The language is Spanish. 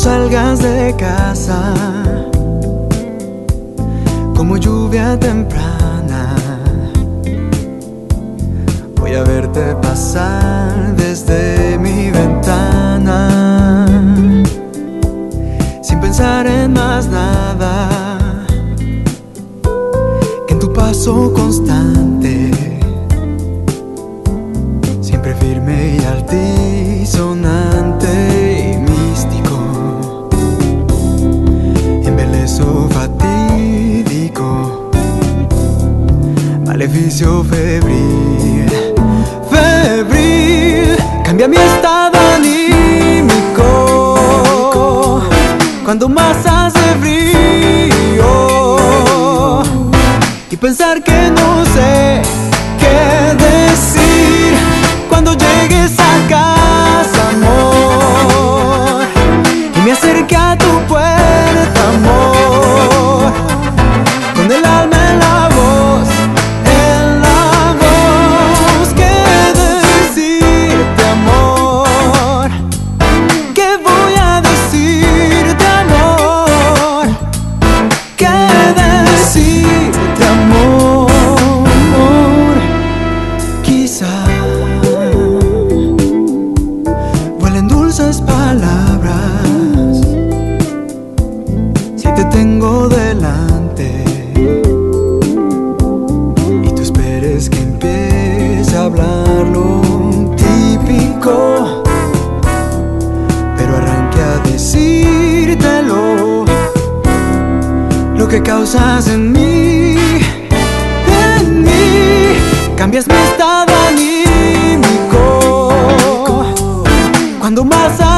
salgas de casa, como lluvia temprana, voy a verte pasar desde mi ventana, sin pensar en más nada que en tu paso constante, siempre firme y altisonante y místico, embeleso fatídico, maleficio febril, febril, cambia mi estado anímico cuando más hace frío, y pensar que no sé qué decir cuando llegues a casa, amor, y me acerque a tu puerta, amor, con el alma en la voz, ¿qué decirte, amor? ¿Qué voy a decirte, amor? ¿Qué decirte, amor? Quizá vuelen dulces palabras si te tengo delante y tú esperes que empiece a hablar lo típico, pero arranque a decírtelo, lo que causas en mí, cambias mi estado anímico cuando más